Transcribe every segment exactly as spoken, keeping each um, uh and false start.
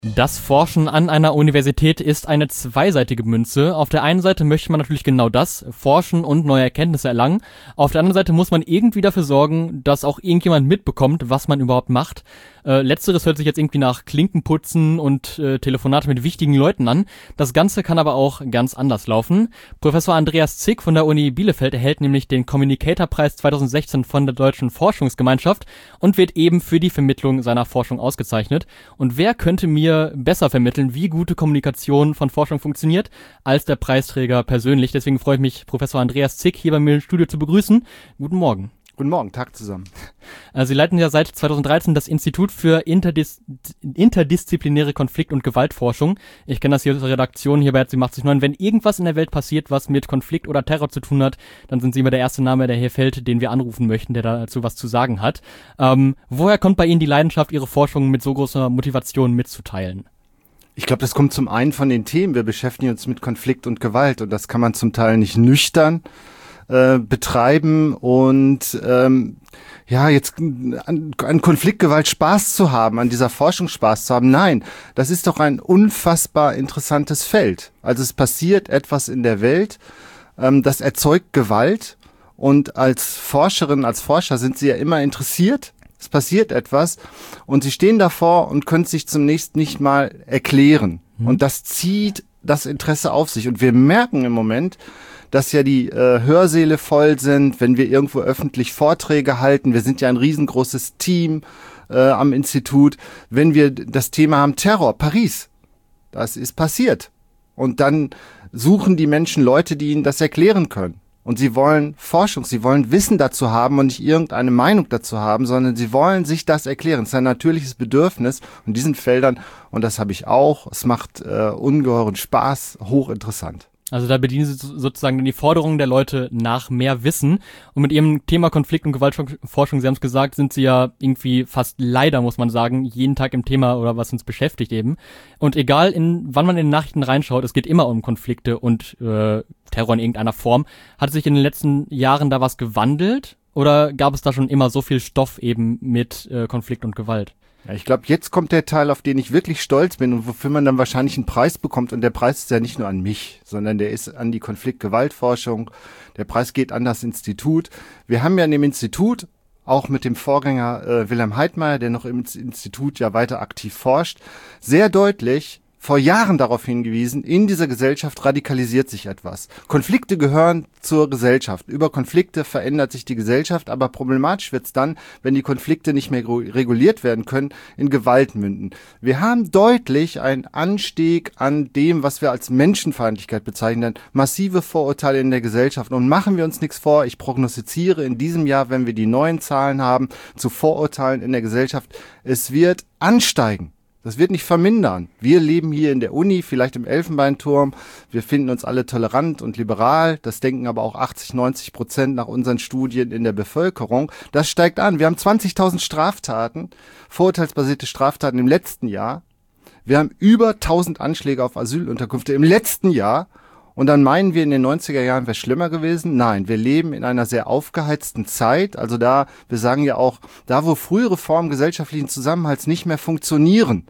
Das Forschen an einer Universität ist eine zweiseitige Münze. Auf der einen Seite möchte man natürlich genau das, forschen und neue Erkenntnisse erlangen. Auf der anderen Seite muss man irgendwie dafür sorgen, dass auch irgendjemand mitbekommt, was man überhaupt macht. Äh, letzteres hört sich jetzt irgendwie nach Klinkenputzen und äh, Telefonate mit wichtigen Leuten an. Das Ganze kann aber auch ganz anders laufen. Professor Andreas Zick von der Uni Bielefeld erhält nämlich den Communicator-Preis zweitausendsechzehn von der Deutschen Forschungsgemeinschaft und wird eben für die Vermittlung seiner Forschung ausgezeichnet. Und wer könnte mir besser vermitteln, wie gute Kommunikation von Forschung funktioniert, als der Preisträger persönlich? Deswegen freue ich mich, Professor Andreas Zick hier bei mir im Studio zu begrüßen. Guten Morgen. Guten Morgen, Tag zusammen. Sie leiten ja seit zweitausenddreizehn das Institut für Interdis- interdisziplinäre Konflikt- und Gewaltforschung. Ich kenne das hier aus der Redaktion hier bei R T achtzig Komma neun. Wenn irgendwas in der Welt passiert, was mit Konflikt oder Terror zu tun hat, dann sind Sie immer der erste Name, der hier fällt, den wir anrufen möchten, der dazu was zu sagen hat. Ähm, woher kommt bei Ihnen die Leidenschaft, Ihre Forschung mit so großer Motivation mitzuteilen? Ich glaube, das kommt zum einen von den Themen. Wir beschäftigen uns mit Konflikt und Gewalt und das kann man zum Teil nicht nüchtern äh, betreiben und ähm, ja, jetzt an, an Konfliktgewalt Spaß zu haben, an dieser Forschung Spaß zu haben. Nein, das ist doch ein unfassbar interessantes Feld. Also es passiert etwas in der Welt, ähm, das erzeugt Gewalt und als Forscherin, als Forscher sind Sie ja immer interessiert. Es passiert etwas und Sie stehen davor und können sich zunächst nicht mal erklären. Mhm. Und das zieht das Interesse auf sich. Und wir merken im Moment, dass ja die äh, Hörsäle voll sind, wenn wir irgendwo öffentlich Vorträge halten. Wir sind ja ein riesengroßes Team äh, am Institut. Wenn wir das Thema haben, Terror, Paris, das ist passiert. Und dann suchen die Menschen Leute, die ihnen das erklären können. Und sie wollen Forschung, sie wollen Wissen dazu haben und nicht irgendeine Meinung dazu haben, sondern sie wollen sich das erklären. Es ist ein natürliches Bedürfnis in diesen Feldern und das habe ich auch. Es macht äh, ungeheuren Spaß, hochinteressant. Also da bedienen Sie sozusagen die Forderungen der Leute nach mehr Wissen. Und mit Ihrem Thema Konflikt- und Gewaltforschung, Sie haben es gesagt, sind Sie ja irgendwie fast leider, muss man sagen, jeden Tag im Thema oder was uns beschäftigt eben. Und egal, in, wann man in den Nachrichten reinschaut, es geht immer um Konflikte und äh, Terror in irgendeiner Form. Hat sich in den letzten Jahren da was gewandelt? Oder gab es da schon immer so viel Stoff eben mit äh, Konflikt und Gewalt? Ja, ich glaube, jetzt kommt der Teil, auf den ich wirklich stolz bin und wofür man dann wahrscheinlich einen Preis bekommt. Und der Preis ist ja nicht nur an mich, sondern der ist an die Konflikt-Gewaltforschung. Der Preis geht an das Institut. Wir haben ja in dem Institut, auch mit dem Vorgänger äh, Wilhelm Heidmeier, der noch im Institut ja weiter aktiv forscht, sehr deutlich vor Jahren darauf hingewiesen, in dieser Gesellschaft radikalisiert sich etwas. Konflikte gehören zur Gesellschaft. Über Konflikte verändert sich die Gesellschaft, aber problematisch wird es dann, wenn die Konflikte nicht mehr reguliert werden können, in Gewalt münden. Wir haben deutlich einen Anstieg an dem, was wir als Menschenfeindlichkeit bezeichnen, massive Vorurteile in der Gesellschaft. Und machen wir uns nichts vor, ich prognostiziere in diesem Jahr, wenn wir die neuen Zahlen haben, zu Vorurteilen in der Gesellschaft, es wird ansteigen. Das wird nicht vermindern. Wir leben hier in der Uni, vielleicht im Elfenbeinturm. Wir finden uns alle tolerant und liberal. Das denken aber auch achtzig, neunzig Prozent nach unseren Studien in der Bevölkerung. Das steigt an. Wir haben zwanzigtausend Straftaten, vorurteilsbasierte Straftaten im letzten Jahr. Wir haben über tausend Anschläge auf Asylunterkünfte im letzten Jahr. Und dann meinen wir, in den neunziger Jahren wäre es schlimmer gewesen. Nein, wir leben in einer sehr aufgeheizten Zeit. Also da, wir sagen ja auch, da wo frühere Formen gesellschaftlichen Zusammenhalts nicht mehr funktionieren,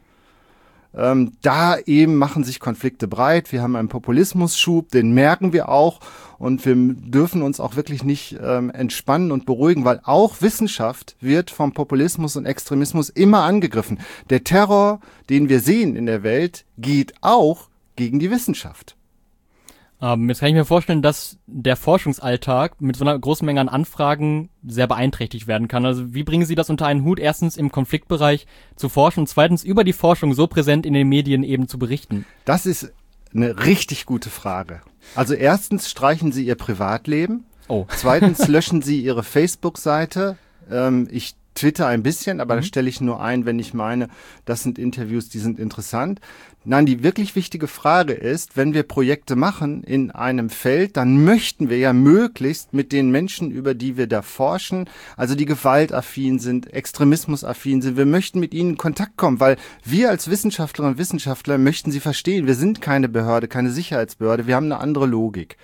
ähm, da eben machen sich Konflikte breit. Wir haben einen Populismusschub, den merken wir auch. Und wir dürfen uns auch wirklich nicht ähm, entspannen und beruhigen, weil auch Wissenschaft wird vom Populismus und Extremismus immer angegriffen. Der Terror, den wir sehen in der Welt, geht auch gegen die Wissenschaft. Ähm, jetzt kann ich mir vorstellen, dass der Forschungsalltag mit so einer großen Menge an Anfragen sehr beeinträchtigt werden kann. Also wie bringen Sie das unter einen Hut, erstens im Konfliktbereich zu forschen und zweitens über die Forschung so präsent in den Medien eben zu berichten? Das ist eine richtig gute Frage. Also erstens streichen Sie Ihr Privatleben. Oh. Zweitens löschen Sie Ihre Facebook-Seite. Ähm, ich Twitter ein bisschen, aber mhm. da stelle ich nur ein, wenn ich meine, das sind Interviews, die sind interessant. Nein, die wirklich wichtige Frage ist, wenn wir Projekte machen in einem Feld, dann möchten wir ja möglichst mit den Menschen, über die wir da forschen, also die gewaltaffin sind, extremismusaffin sind, wir möchten mit ihnen in Kontakt kommen, weil wir als Wissenschaftlerinnen und Wissenschaftler möchten sie verstehen. Wir sind keine Behörde, keine Sicherheitsbehörde, wir haben eine andere Logik.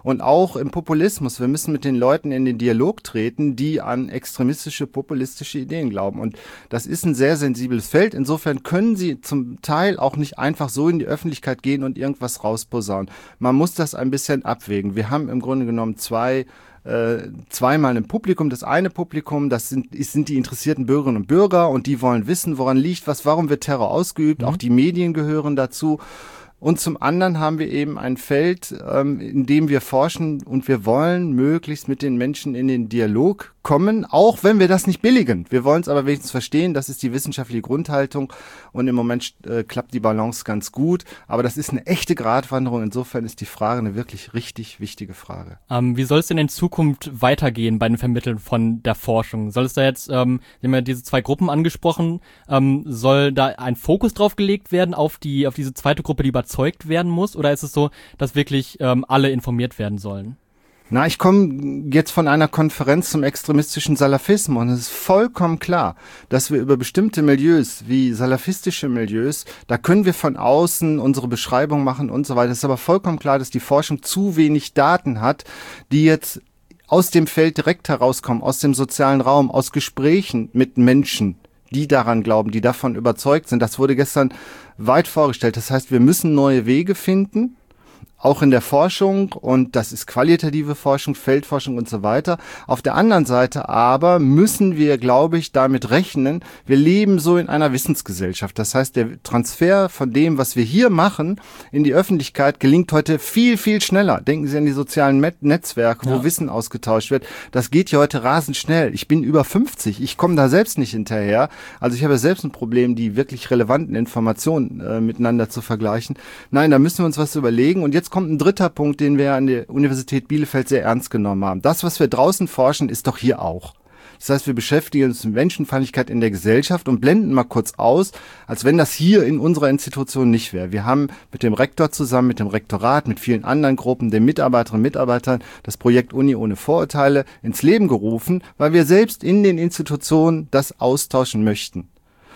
Und auch im Populismus. Wir müssen mit den Leuten in den Dialog treten, die an extremistische, populistische Ideen glauben. Und das ist ein sehr sensibles Feld. Insofern können sie zum Teil auch nicht einfach so in die Öffentlichkeit gehen und irgendwas rausposaunen. Man muss das ein bisschen abwägen. Wir haben im Grunde genommen zwei Äh, zweimal im Publikum. Das eine Publikum, das sind, sind die interessierten Bürgerinnen und Bürger und die wollen wissen, woran liegt was, warum wird Terror ausgeübt. Mhm. Auch die Medien gehören dazu. Und zum anderen haben wir eben ein Feld, ähm, in dem wir forschen und wir wollen möglichst mit den Menschen in den Dialog kommen, auch wenn wir das nicht billigen. Wir wollen es aber wenigstens verstehen, das ist die wissenschaftliche Grundhaltung und im Moment äh, klappt die Balance ganz gut, aber das ist eine echte Gratwanderung, insofern ist die Frage eine wirklich richtig wichtige Frage. Ähm, wie soll es denn in Zukunft weitergehen bei den Vermitteln von der Forschung? Soll es da jetzt, ähm, wir haben ja diese zwei Gruppen angesprochen, ähm, soll da ein Fokus drauf gelegt werden auf die, auf diese zweite Gruppe, die überzeugt werden muss, oder ist es so, dass wirklich ähm, alle informiert werden sollen? Na, ich komme jetzt von einer Konferenz zum extremistischen Salafismus und es ist vollkommen klar, dass wir über bestimmte Milieus wie salafistische Milieus, da können wir von außen unsere Beschreibung machen und so weiter. Es ist aber vollkommen klar, dass die Forschung zu wenig Daten hat, die jetzt aus dem Feld direkt herauskommen, aus dem sozialen Raum, aus Gesprächen mit Menschen, die daran glauben, die davon überzeugt sind. Das wurde gestern weit vorgestellt. Das heißt, wir müssen neue Wege finden, auch in der Forschung, und das ist qualitative Forschung, Feldforschung und so weiter. Auf der anderen Seite aber müssen wir, glaube ich, damit rechnen, wir leben so in einer Wissensgesellschaft. Das heißt, der Transfer von dem, was wir hier machen, in die Öffentlichkeit gelingt heute viel, viel schneller. Denken Sie an die sozialen Met- Netzwerke, wo ja. Wissen ausgetauscht wird. Das geht ja heute rasend schnell. Ich bin über fünfzig, ich komme da selbst nicht hinterher. Also ich habe selbst ein Problem, die wirklich relevanten Informationen äh, miteinander zu vergleichen. Nein, da müssen wir uns was überlegen. Und jetzt kommt ein dritter Punkt, den wir an der Universität Bielefeld sehr ernst genommen haben. Das, was wir draußen forschen, ist doch hier auch. Das heißt, wir beschäftigen uns mit Menschenfeindlichkeit in der Gesellschaft und blenden mal kurz aus, als wenn das hier in unserer Institution nicht wäre. Wir haben mit dem Rektor zusammen, mit dem Rektorat, mit vielen anderen Gruppen, den Mitarbeiterinnen und Mitarbeitern das Projekt Uni ohne Vorurteile ins Leben gerufen, weil wir selbst in den Institutionen das austauschen möchten.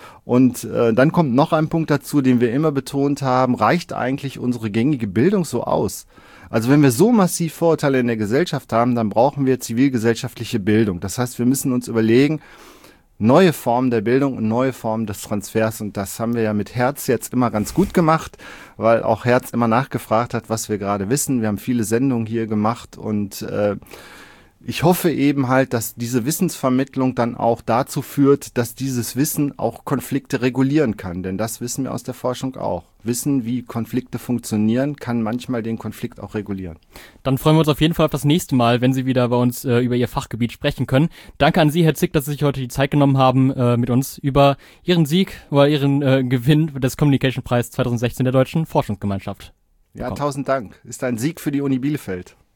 Und äh, dann kommt noch ein Punkt dazu, den wir immer betont haben, reicht eigentlich unsere gängige Bildung so aus? Also wenn wir so massiv Vorurteile in der Gesellschaft haben, dann brauchen wir zivilgesellschaftliche Bildung. Das heißt, wir müssen uns überlegen, neue Formen der Bildung und neue Formen des Transfers. Und das haben wir ja mit Herz jetzt immer ganz gut gemacht, weil auch Herz immer nachgefragt hat, was wir gerade wissen. Wir haben viele Sendungen hier gemacht und äh, ich hoffe eben halt, dass diese Wissensvermittlung dann auch dazu führt, dass dieses Wissen auch Konflikte regulieren kann. Denn das wissen wir aus der Forschung auch. Wissen, wie Konflikte funktionieren, kann manchmal den Konflikt auch regulieren. Dann freuen wir uns auf jeden Fall auf das nächste Mal, wenn Sie wieder bei uns äh, über Ihr Fachgebiet sprechen können. Danke an Sie, Herr Zick, dass Sie sich heute die Zeit genommen haben, äh, mit uns über Ihren Sieg oder Ihren äh, Gewinn des Communication Preis zwanzig sechzehn der Deutschen Forschungsgemeinschaft. Ja, tausend Dank. Ist ein Sieg für die Uni Bielefeld.